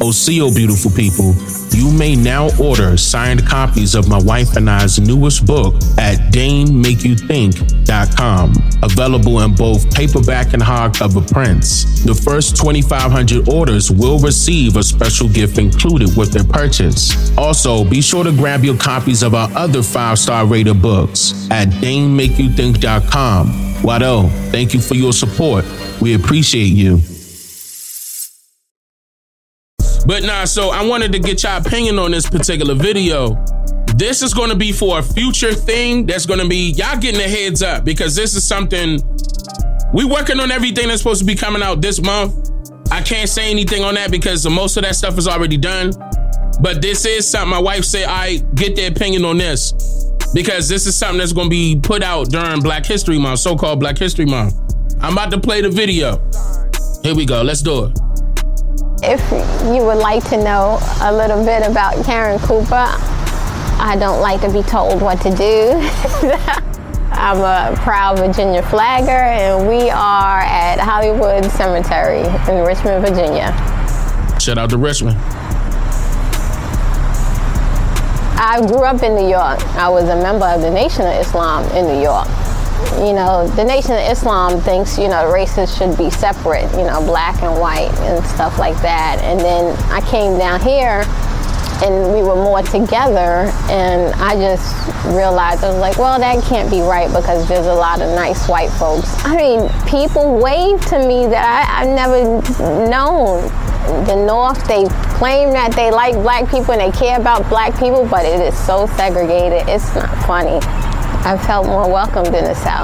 Oseo, beautiful people, you may now order signed copies of my wife and I's newest book at DaneMakeYouThink.com. Available in both paperback and hardcover prints. The first 2,500 orders will receive a special gift included with their purchase. Also, be sure to grab your copies of our other 5-star rated books at DaneMakeYouThink.com. Wado, thank you for your support. We appreciate you. But so I wanted to get your opinion on this particular video. This is going to be for a future thing that's going to be, y'all getting a heads up, because this is something, we working on everything that's supposed to be coming out this month. I can't say anything on that because most of that stuff is already done. But this is something my wife said, I get their opinion on this, because this is something that's going to be put out during Black History Month, so-called Black History Month. I'm about to play the video. Here we go. Let's do it. If you would like to know a little bit about Karen Cooper, I don't like to be told what to do. I'm a proud Virginia flagger, and we are at Hollywood Cemetery in Richmond, Virginia. Shout out to Richmond. I grew up in New York. I was a member of the Nation of Islam in New York. You know, the Nation of Islam thinks, races should be separate, black and white and stuff like that. And then I came down here and we were more together, and I just realized, I was like, well, that can't be right because there's a lot of nice white folks. I mean, people wave to me that I've never known. The North, they claim that they like black people and they care about black people, but it is so segregated, it's not funny. I felt more welcomed in the South.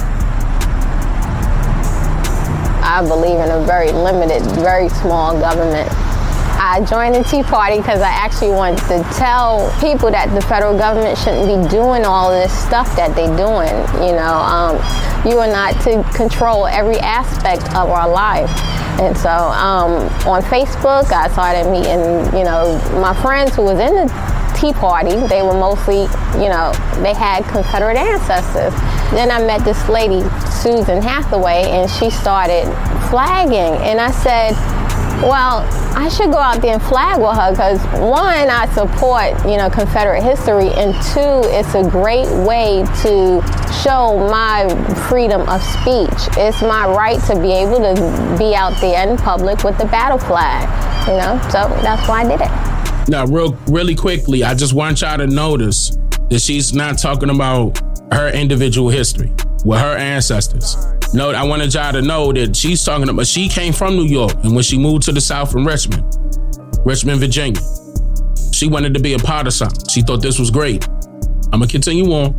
I believe in a very limited, very small government. I joined the Tea Party because I actually wanted to tell people that the federal government shouldn't be doing all this stuff that they're doing. You are not to control every aspect of our life. And so on Facebook, I started meeting, my friends who was in the Tea Party. They were mostly, they had Confederate ancestors. Then I met this lady, Susan Hathaway, and she started flagging. And I said, well, I should go out there and flag with her because, one, I support, Confederate history, and two, it's a great way to show my freedom of speech. It's my right to be able to be out there in public with the battle flag, so that's why I did it. Now, really quickly, I just want y'all to notice that she's not talking about her individual history with her ancestors. No, I wanted y'all to know that she's talking about, she came from New York, and when she moved to the South from Richmond, Virginia, she wanted to be a part of something. She thought this was great. I'm gonna continue on.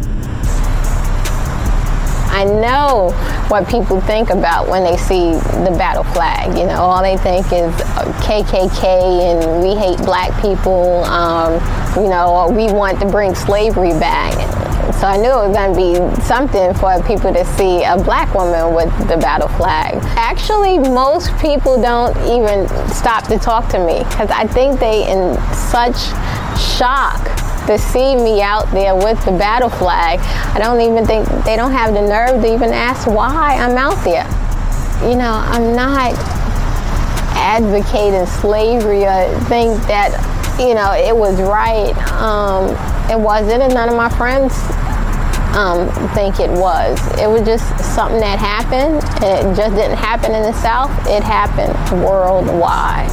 I know what people think about when they see the battle flag. All they think is KKK and we hate black people, or we want to bring slavery back. So I knew it was going to be something for people to see a black woman with the battle flag. Actually, most people don't even stop to talk to me because I think they in such shock to see me out there with the battle flag. I don't even think, they don't have the nerve to even ask why I'm out there. I'm not advocating slavery or think that, it was right. It wasn't, and none of my friends think it was. It was just something that happened, and it just didn't happen in the South. It happened worldwide.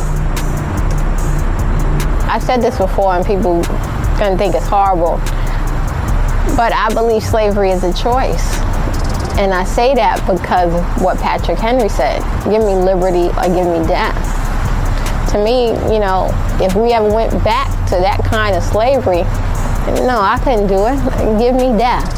I've said this before, and people gonna think it's horrible, but I believe slavery is a choice. And I say that because of what Patrick Henry said, give me liberty or give me death. To me, if we ever went back to that kind of slavery, no, I couldn't do it. Give me death.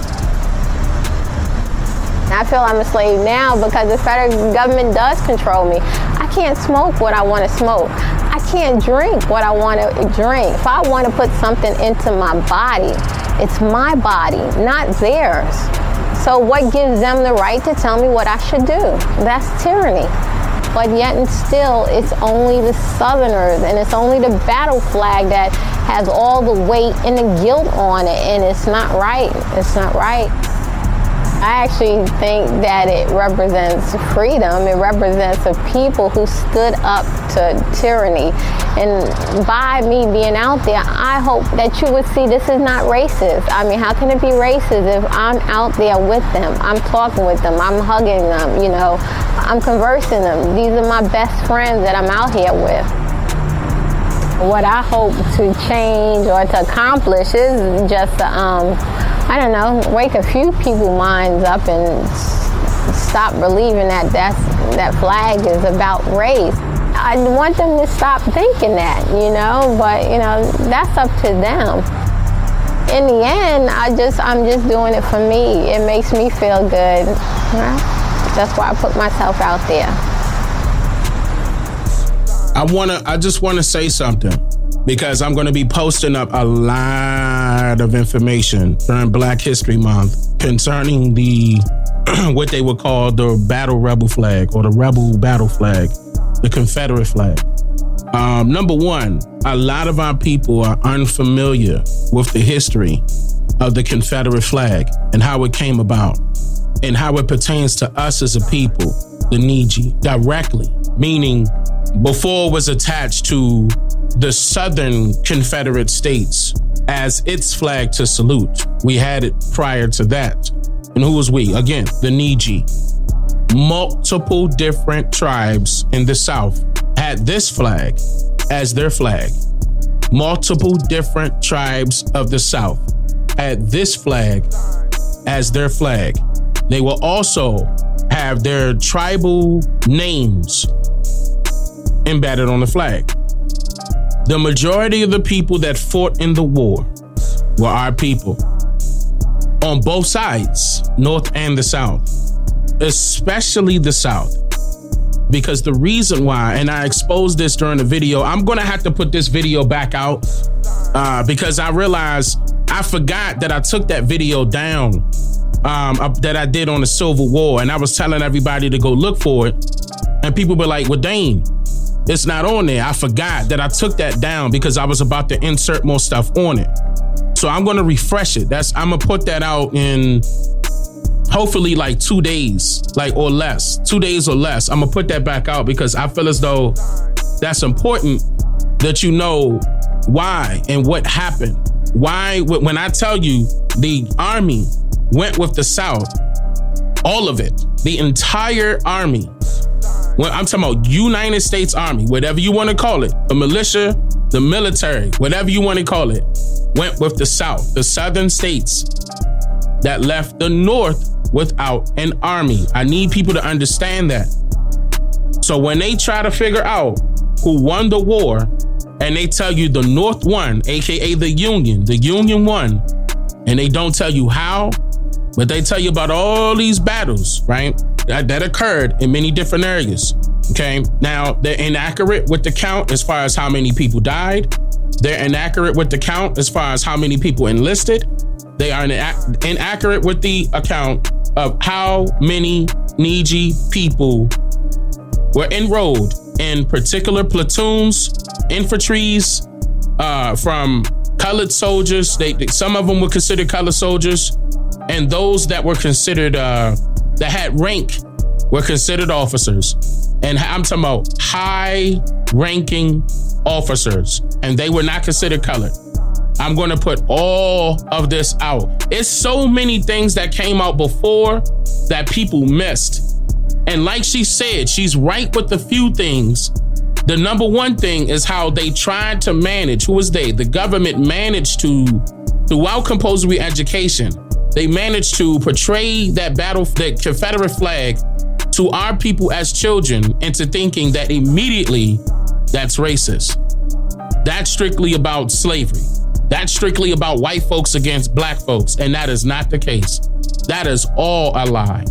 I feel I'm a slave now because the federal government does control me. I can't smoke what I want to smoke. I can't drink what I want to drink. If I want to put something into my body, it's my body, not theirs. So what gives them the right to tell me what I should do? That's tyranny. But yet and still, it's only the Southerners, and it's only the battle flag that has all the weight and the guilt on it, and it's not right. It's not right. I actually think that it represents freedom. It represents a people who stood up to tyranny. And by me being out there, I hope that you would see this is not racist. I mean, how can it be racist if I'm out there with them? I'm talking with them. I'm hugging them, you know. I'm conversing them. These are my best friends that I'm out here with. What I hope to change or to accomplish is just to, I don't know, wake a few people's minds up and stop believing that that flag is about race. I want them to stop thinking that, you know, but, you know, that's up to them. In the end, I'm just doing it for me. It makes me feel good. That's why I put myself out there. I just want to say something, because I'm going to be posting up a lot of information during Black History Month concerning the what they would call the battle rebel flag, or the rebel battle flag, the Confederate flag. Number one, a lot of our people are unfamiliar with the history of the Confederate flag and how it came about and how it pertains to us as a people, the Neji, directly, meaning before it was attached to the Southern Confederate States as its flag to salute. We had it prior to that. And who was we? Again, the Neji. Multiple different tribes in the South had this flag as their flag. Multiple different tribes of the South had this flag as their flag. They will also have their tribal names embedded on the flag. The majority of the people that fought in the war were our people on both sides, North and the South, especially the South. Because the reason why, and I exposed this during the video, I'm going to have to put this video back out because I realized I forgot that I took that video down that I did on the Civil War, and I was telling everybody to go look for it. And people were like, well, Dane, it's not on there. I forgot that I took that down because I was about to insert more stuff on it. So I'm going to refresh it. I'm going to put that out in hopefully like 2 days, or less. 2 days or less. I'm going to put that back out because I feel as though that's important that you know why and what happened. Why, when I tell you the Army went with the South, all of it, the entire Army, when I'm talking about United States Army, whatever you want to call it, the militia, the military, whatever you want to call it, went with the South, the Southern states that left the North without an army. I need people to understand that. So when they try to figure out who won the war, and they tell you the North won, aka the Union won, and they don't tell you how, but they tell you about all these battles, right, that occurred in many different areas. Okay, now they're inaccurate with the count as far as how many people died. They're inaccurate with the count as far as how many people enlisted. They are inaccurate with the account of how many Neji people were enrolled in particular platoons, infantries, from colored soldiers. Some of them were considered colored soldiers, and those that were considered, that had rank, were considered officers. And I'm talking about high-ranking officers, and they were not considered colored. I'm going to put all of this out. It's so many things that came out before that people missed. And like she said, she's right with a few things. The number one thing is how they tried to manage. Who was they? The government managed to, throughout compulsory education, they managed to portray that Confederate flag to our people as children into thinking that immediately that's racist. That's strictly about slavery. That's strictly about white folks against black folks. And that is not the case. That is all a lie.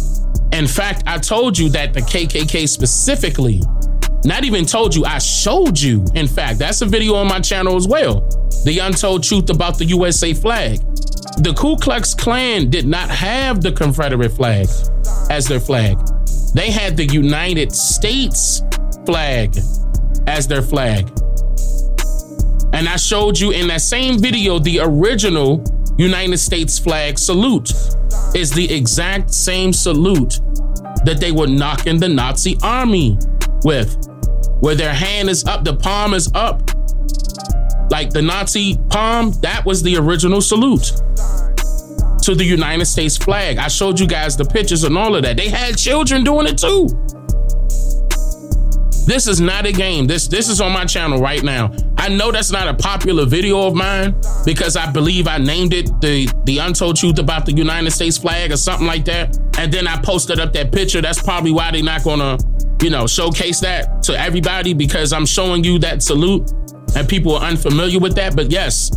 In fact, I told you that the KKK specifically, not even told you, I showed you. In fact, that's a video on my channel as well. The untold truth about the USA flag. The Ku Klux Klan did not have the Confederate flag as their flag. They had the United States flag as their flag. And I showed you in that same video the original United States flag salute. is the exact same salute that they were knocking the Nazi army with, where their hand is up, the palm is up. Like the Nazi palm, that was the original salute to the United States flag. I showed you guys the pictures and all of that. They had children doing it too. This is not a game. This is on my channel right now. I know that's not a popular video of mine because I believe I named it the Untold Truth About the United States Flag or something like that. And then I posted up that picture. That's probably why they're not gonna, showcase that to everybody, because I'm showing you that salute and people are unfamiliar with that. But yes,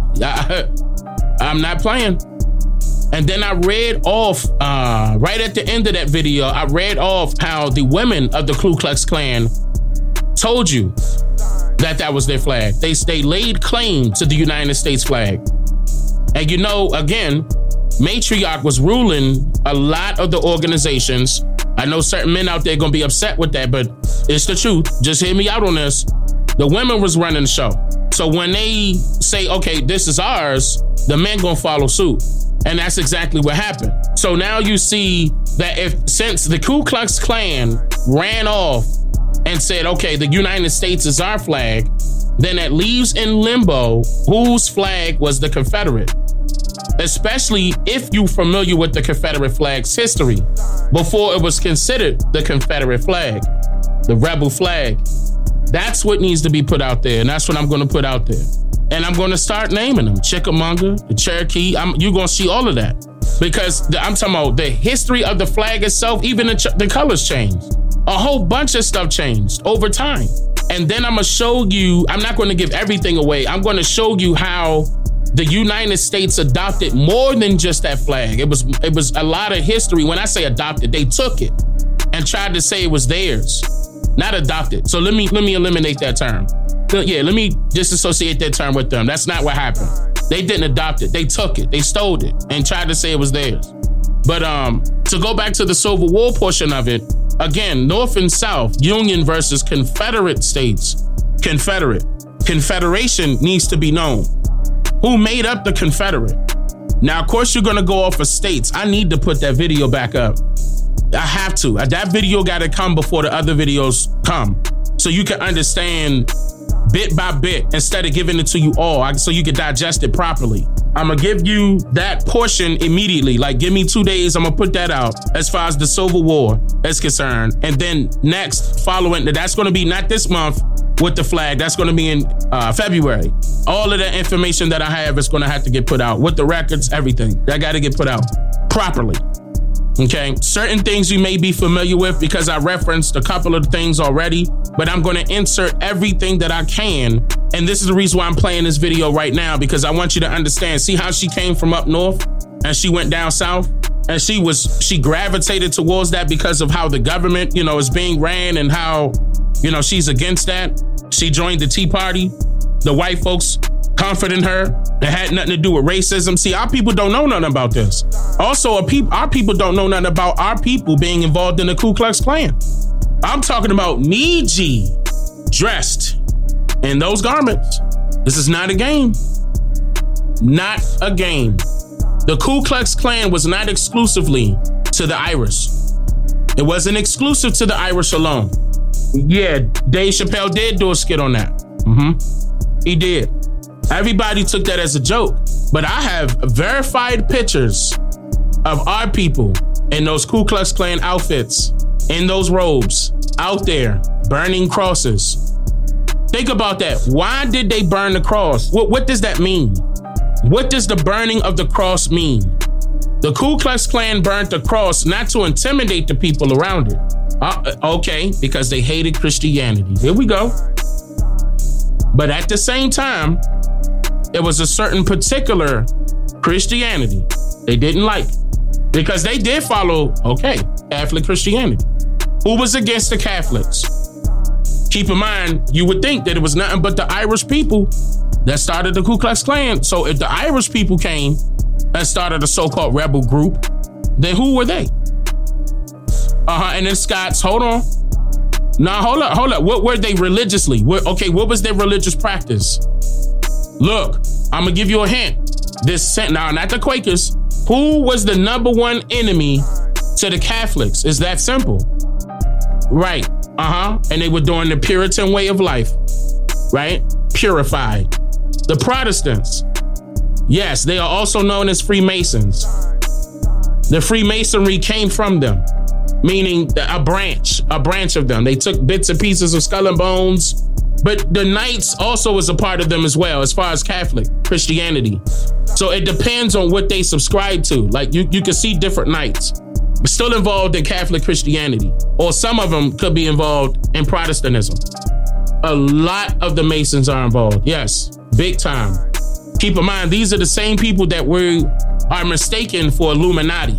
I'm not playing. And then I read off, right at the end of that video, I read off how the women of the Ku Klux Klan told you that was their flag. They laid claim to the United States flag. And again, Matriarch was ruling a lot of the organizations. I know certain men out there gonna be upset with that, but it's the truth. Just hear me out on this. The women was running the show. So when they say, okay, this is ours, the men gonna follow suit. And that's exactly what happened. So now you see that since the Ku Klux Klan ran off and said, okay, the United States is our flag, then it leaves in limbo whose flag was the Confederate. Especially if you're familiar with the Confederate flag's history before it was considered the Confederate flag, the rebel flag. That's what needs to be put out there, and that's what I'm going to put out there. And I'm going to start naming them. Chickamauga, the Cherokee, you're going to see all of that. Because I'm talking about the history of the flag itself, even the colors changed. A whole bunch of stuff changed over time. And then I'm going to show you, I'm not going to give everything away. I'm going to show you how the United States adopted more than just that flag. It was a lot of history. When I say adopted, they took it and tried to say it was theirs, not adopted. So let me eliminate that term. Yeah, let me disassociate that term with them. That's not what happened. They didn't adopt it. They took it. They stole it and tried to say it was theirs. But to go back to the Civil War portion of it, again, North and South, Union versus Confederate states. Confederation needs to be known. Who made up the Confederate? Now, of course, you're going to go off of states. I need to put that video back up. I have to. That video got to come before the other videos come, so you can understand bit by bit instead of giving it to you all, so you can digest it properly. I'm going to give you that portion immediately. Like, give me 2 days. I'm going to put that out as far as the Civil War is concerned. And then next, following, that's going to be not this month with the flag. That's going to be in February. All of the information that I have is going to have to get put out with the records, everything. That got to get put out properly. Okay, certain things you may be familiar with because I referenced a couple of things already, but I'm going to insert everything that I can. And this is the reason why I'm playing this video right now, because I want you to understand. See how she came from up north and she went down south, and she gravitated towards that because of how the government, is being ran and how, she's against that. She joined the Tea Party. The white folks comforting her. It had nothing to do with racism. See, our people don't know nothing about this. Also, our people don't know nothing about our people being involved in the Ku Klux Klan. I'm talking about Niji dressed in those garments. This is not a game. Not a game. The Ku Klux Klan was not exclusively to the Irish. It wasn't exclusive to the Irish alone. Yeah, Dave Chappelle did do a skit on that. He did. Everybody took that as a joke, but I have verified pictures of our people in those Ku Klux Klan outfits, in those robes, out there, burning crosses. Think about that. Why did they burn the cross? What does that mean? What does the burning of the cross mean? The Ku Klux Klan burnt the cross not to intimidate the people around it. Okay, because they hated Christianity. Here we go. But at the same time, it was a certain particular Christianity they didn't like, because they did follow, Catholic Christianity. Who was against the Catholics? Keep in mind, you would think that it was nothing but the Irish people that started the Ku Klux Klan. So if the Irish people came and started a so-called rebel group, then who were they? And then Scots, hold on. Now, hold up. What were they religiously? What was their religious practice? Look, I'm going to give you a hint. Now, not the Quakers. Who was the number one enemy to the Catholics? It's that simple. Right. And they were doing the Puritan way of life. Right? Purified. The Protestants. Yes, they are also known as Freemasons. The Freemasonry came from them, meaning a branch of them. They took bits and pieces of skull and bones, but the Knights also is a part of them as well, as far as Catholic Christianity. So it depends on what they subscribe to. Like you can see different Knights, but still involved in Catholic Christianity, or some of them could be involved in Protestantism. A lot of the Masons are involved. Yes, big time. Keep in mind, these are the same people that we are mistaken for Illuminati.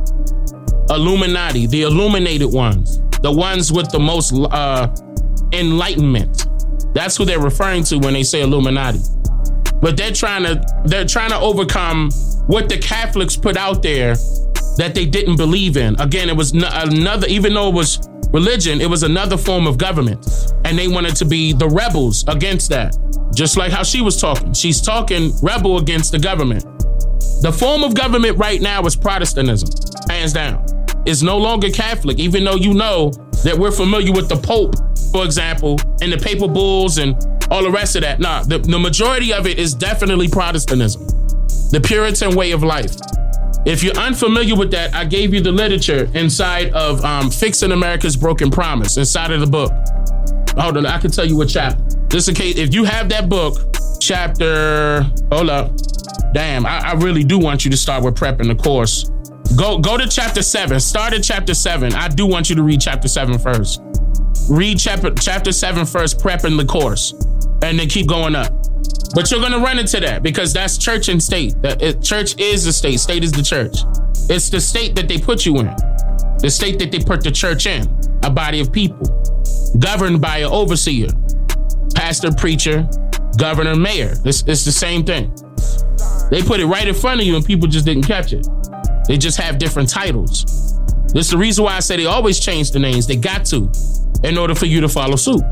Illuminati, the illuminated ones, the ones with the most enlightenment. That's who they're referring to when they say Illuminati. But they're trying to overcome what the Catholics put out there that they didn't believe in. Again, it was another, even though it was religion, it was another form of government. And they wanted to be the rebels against that. Just like how she was talking. She's talking rebel against the government. The form of government right now is Protestantism, hands down. It's no longer Catholic, even though you know that we're familiar with the Pope, for example, and the papal bulls and all the rest of that. Nah, the majority of it is definitely Protestantism, the Puritan way of life. If you're unfamiliar with that, I gave you the literature inside of Fixing America's Broken Promise, inside of the book. Hold on, I can tell you what chapter. Just in case, if you have that book, chapter, hold up. Damn, I really do want you to start with prepping the course. Go to chapter 7. Start at chapter 7. I do want you to read chapter 7 first. Read chapter 7 first, prepping the course, and then keep going up. But you're going to run into that because that's church and state. Church is the state. State is the church. It's the state that they put you in. The state that they put the church in. A body of people governed by an overseer, pastor, preacher, governor, mayor. It's the same thing. They put it right in front of you and people just didn't catch it. They just have different titles. This is the reason why I say they always change the names. They got to, in order for you to follow suit.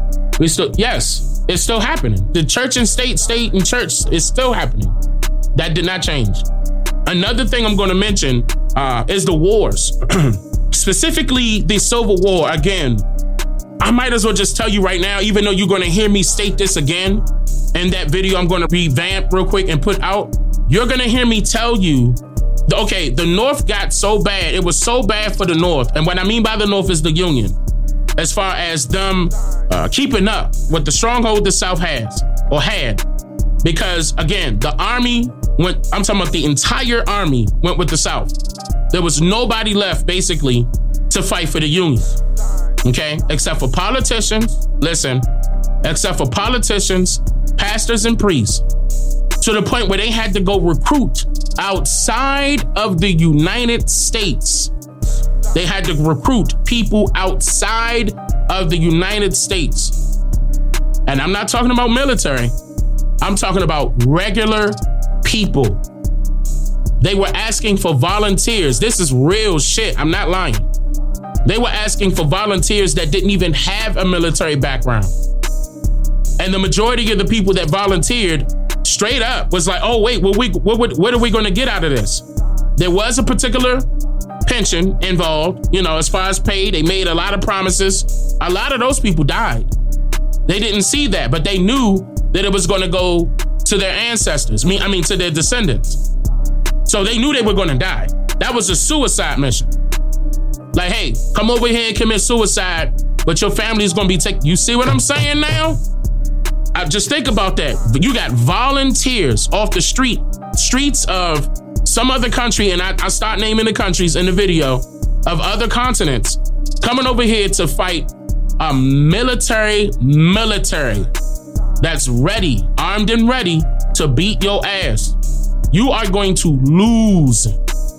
Yes, it's still happening. The church and state and church is still happening. That did not change. Another thing I'm going to mention is the wars. Specifically, the Civil War. Again, I might as well just tell you right now, even though you're going to hear me state this again in that video I'm going to revamp real quick and put out. You're going to hear me tell you, okay, the North got so bad. It was so bad for the North. And what I mean by the North is the Union. As far as them keeping up with the stronghold the South has or had. Because again, the army went, I'm talking about the entire army went with the South. There was nobody left basically to fight for the Union. Okay, except for politicians, except for politicians, pastors and priests, to the point where they had to go recruit outside of the United States. They had to recruit people outside of the United States. And I'm not talking about military. I'm talking about regular people. They were asking for volunteers. This is real shit. I'm not lying. They were asking for volunteers that didn't even have a military background. And the majority of the people that volunteered straight up was like, oh, wait, what are we going to get out of this? There was a particular pension involved, as far as pay. They made a lot of promises. A lot of those people died. They didn't see that, but they knew that it was going to go to their ancestors. To their descendants. So they knew they were going to die. That was a suicide mission. Like, hey, come over here and commit suicide, but your family is going to be taken. You see what I'm saying now? Just think about that. You got volunteers off the streets of some other country, and I start naming the countries in the video of other continents coming over here to fight a military that's ready, armed and ready to beat your ass. You are going to lose.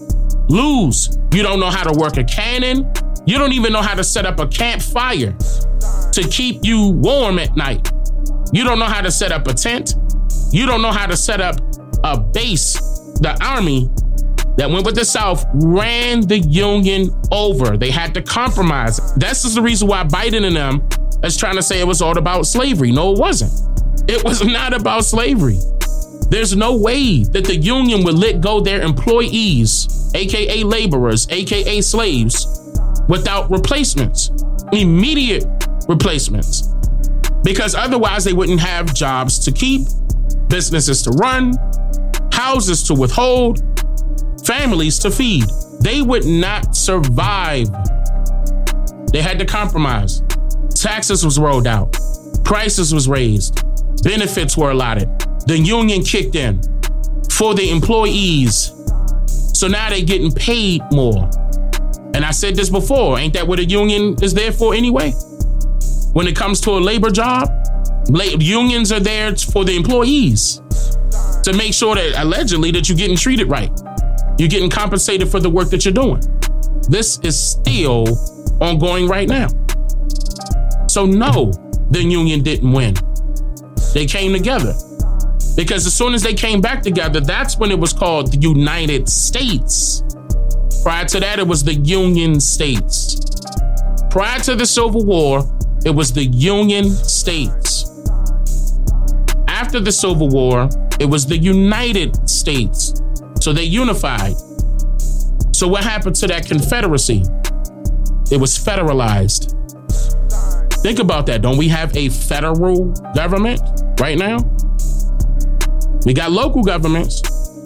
You don't know how to work a cannon. You don't even know how to set up a campfire to keep you warm at night. You don't know how to set up a tent. You don't know how to set up a base. The army that went with the South ran the Union over. They had to compromise. That's just the reason why Biden and them is trying to say it was all about slavery. No, it wasn't. It was not about slavery. There's no way that the union would let go their employees, aka laborers, aka slaves, without replacements, immediate replacements. Because otherwise they wouldn't have jobs to keep, businesses to run, houses to withhold, families to feed. They would not survive. They had to compromise. Taxes was rolled out. Prices was raised. Benefits were allotted. The union kicked in for the employees. So now they're getting paid more. And I said this before, ain't that what a union is there for anyway? When it comes to a labor job, unions are there for the employees to make sure that allegedly that you're getting treated right. You're getting compensated for the work that you're doing. This is still ongoing right now. So no, the union didn't win. They came together. Because as soon as they came back together, that's when it was called the United States. Prior to that, it was the Union States. Prior to the Civil War, it was the Union States. After the Civil War, it was the United States. So they unified. So what happened to that Confederacy? It was federalized. Think about that. Don't we have a federal government right now? We got local governments,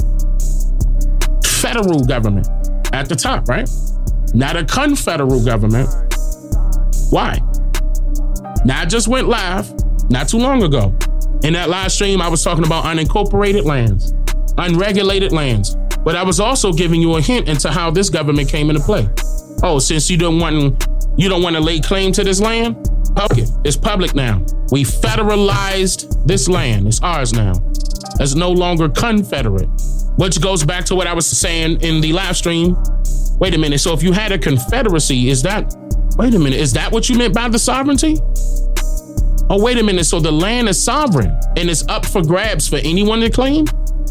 federal government at the top, right? Not a confederal government. Why? Now I just went live not too long ago. In that live stream, I was talking about unincorporated lands, unregulated lands. But I was also giving you a hint into how this government came into play. Oh, since you don't want to lay claim to this land? Okay, it's public now. We federalized this land. It's ours now. It's no longer confederate. Which goes back to what I was saying in the live stream. Wait a minute. So if you had a confederacy, is that what you meant by the sovereignty? Oh, wait a minute. So the land is sovereign and it's up for grabs for anyone to claim?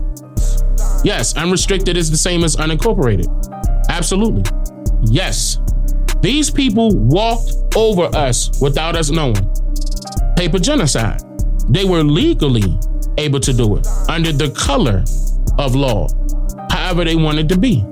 Yes, unrestricted is the same as unincorporated. Absolutely. Yes. These people walked over us without us knowing. Paper genocide. They were legally able to do it under the color of law, however they wanted to be.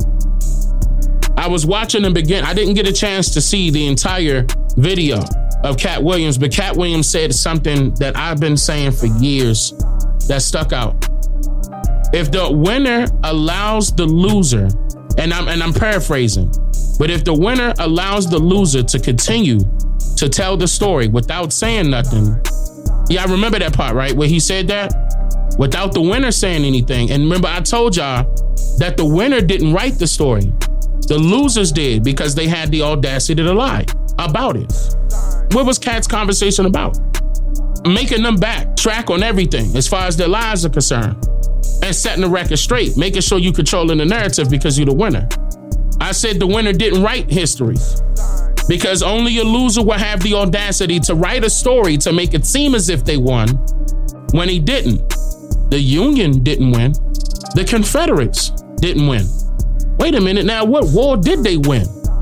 I was watching them begin. I didn't get a chance to see the entire video of Cat Williams, but Cat Williams said something that I've been saying for years that stuck out. If the winner allows the loser, and I'm paraphrasing, but if the winner allows the loser to continue to tell the story without saying nothing. Yeah, I remember that part, right? Where he said that without the winner saying anything. And remember, I told y'all that the winner didn't write the story. The losers did, because they had the audacity to lie about it. What was Cat's conversation about? Making them backtrack on everything as far as their lives are concerned. And setting the record straight, making sure you controlling the narrative because you're the winner. I said the winner didn't write history because only a loser will have the audacity to write a story to make it seem as if they won when he didn't. The Union didn't win. The Confederates didn't win. Wait a minute now, what war did they win?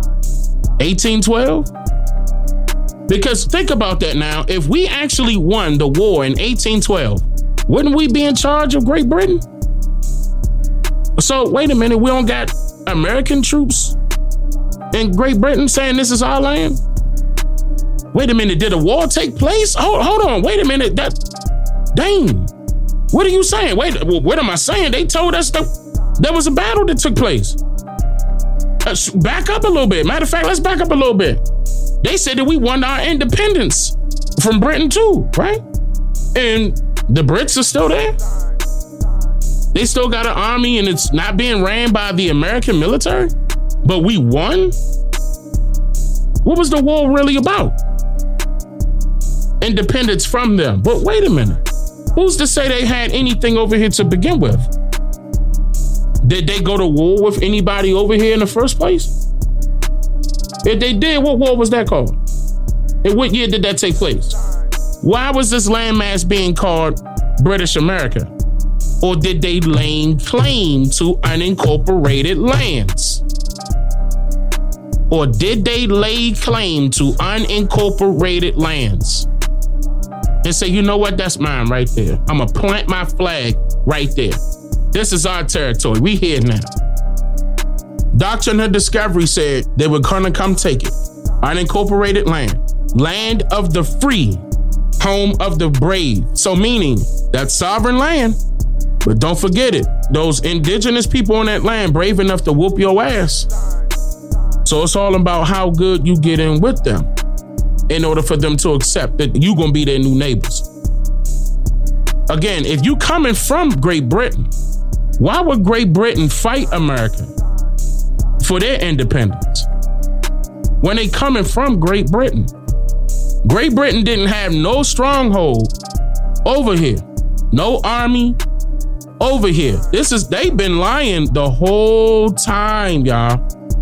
1812? Because think about that now. If we actually won the war in 1812, wouldn't we be in charge of Great Britain? So wait a minute, we don't got American troops in Great Britain saying this is our land? Wait a minute, did a war take place? Hold on, wait a minute. Dang, what are you saying? Wait, what am I saying? They told us that there was a battle that took place. Back up a little bit. Matter of fact, let's back up a little bit. They said that we won our independence from Britain too, right? And the Brits are still there. They still got an army and it's not being ran by the American military, but we won? What was the war really about? Independence from them. But wait a minute. Who's to say they had anything over here to begin with? Did they go to war with anybody over here in the first place? If they did, what war was that called? And what year did that take place? Why was this landmass being called British America? Or did they lay claim to unincorporated lands? Or did they lay claim to unincorporated lands? and say, you know what, that's mine right there. I'm gonna plant my flag right there. This is our territory. We here now. Doctrine of Discovery said they were gonna come take it. Unincorporated land of the free, home of the brave. So meaning that's sovereign land, but don't forget it. Those indigenous people on that land brave enough to whoop your ass. So it's all about how good you get in with them in order for them to accept that you gonna be their new neighbors. Again, if you coming from Great Britain, why would Great Britain fight America for their independence when they coming from Great Britain? Great Britain didn't have no stronghold over here, no army over here. They've been lying the whole time, y'all.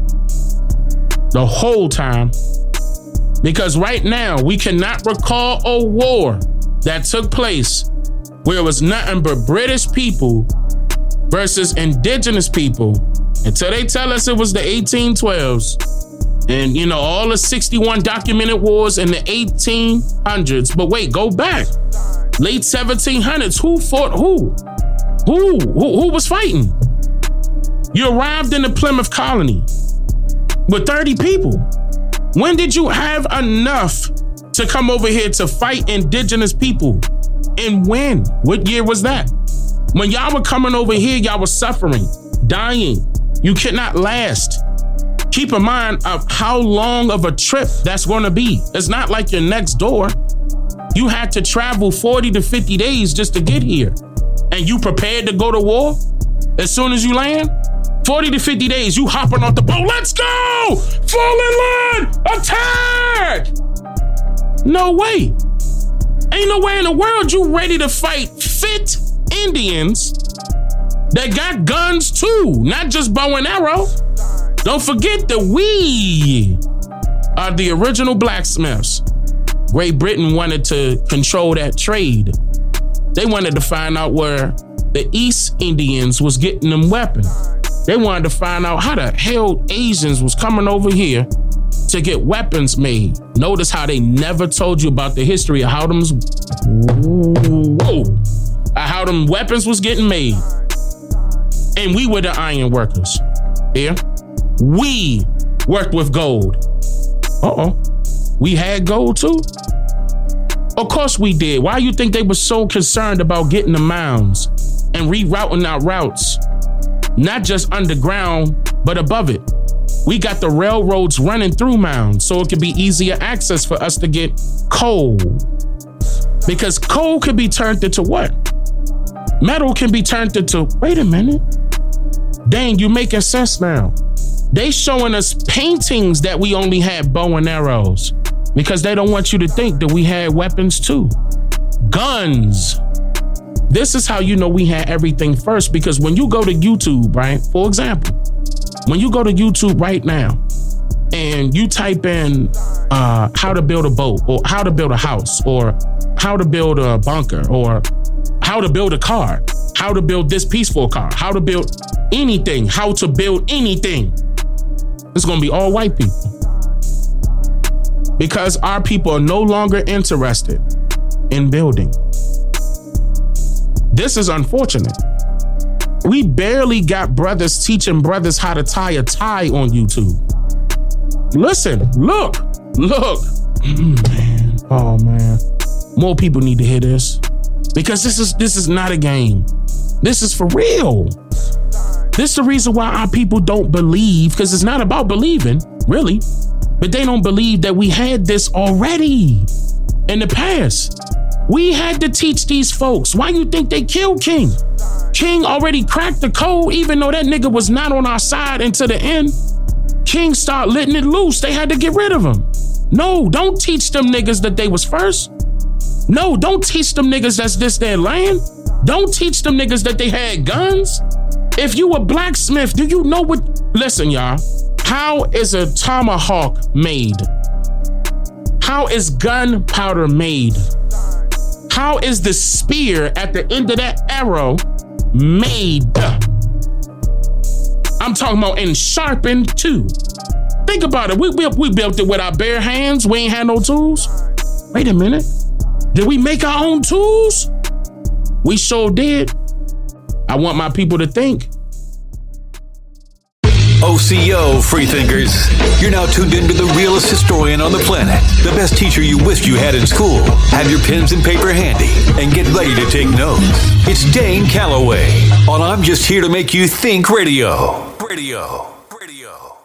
The whole time. Because right now, we cannot recall a war that took place where it was nothing but British people versus indigenous people until they tell us it was the 1812s. And, you know, all the 61 documented wars in the 1800s. But wait, go back. Late 1700s. Who fought who? Who was fighting? You arrived in the Plymouth colony with 30 people. When did you have enough to come over here to fight indigenous people? And when? What year was that? When y'all were coming over here, y'all were suffering, dying. You could not last. Keep in mind of how long of a trip that's going to be. It's not like you're next door. You had to travel 40 to 50 days just to get here. And you prepared to go to war as soon as you land? 40 to 50 days, you hopping off the boat. Let's go! Fall in line! Attack! No way. Ain't no way in the world you ready to fight fit Indians that got guns too, not just bow and arrow. Don't forget that we are the original blacksmiths. Great Britain wanted to control that trade. They wanted to find out where the East Indians was getting them weapons. They wanted to find out how the hell Asians was coming over here to get weapons made. Notice how they never told you about the history of how them weapons was getting made. And we were the iron workers. Yeah. We worked with gold. We had gold too? Of course we did. Why you think they were so concerned about getting the mounds and rerouting our routes? Not just underground, but above it. We got the railroads running through mounds so it could be easier access for us to get coal. Because coal could be turned into what? Metal can be turned into, wait a minute. Dang, you making sense now. They showing us paintings that we only had bow and arrows because they don't want you to think that we had weapons too. Guns. This is how you know we had everything first, because when you go to YouTube, right? For example, when you go to YouTube right now and you type in how to build a boat or how to build a house or how to build a bunker or how to build a car, how to build this peaceful car, how to build anything, how to build anything, it's going to be all white people. Because our people are no longer interested in building. This is unfortunate. We barely got brothers teaching brothers how to tie a tie on YouTube. Listen, look. Man, oh man. More people need to hear this. Because this is not a game. This is for real. This is the reason why our people don't believe, because it's not about believing, really. But they don't believe that we had this already in the past. We had to teach these folks. Why you think they killed King? King already cracked the code, even though that nigga was not on our side until the end. King started letting it loose. They had to get rid of him. No, don't teach them niggas that they was first. No, don't teach them niggas that's this their land. Don't teach them niggas that they had guns. If you a blacksmith, do you know what? Listen, y'all. How is a tomahawk made? How is gunpowder made? How is the spear at the end of that arrow made? I'm talking about and sharpened too. Think about it. We built it with our bare hands. We ain't had no tools. Wait a minute. Did we make our own tools? We sure did. I want my people to think. OCO, freethinkers. You're now tuned into the realest historian on the planet, the best teacher you wished you had in school. Have your pens and paper handy and get ready to take notes. It's Dane Calloway on I'm Just Here to Make You Think Radio. Radio.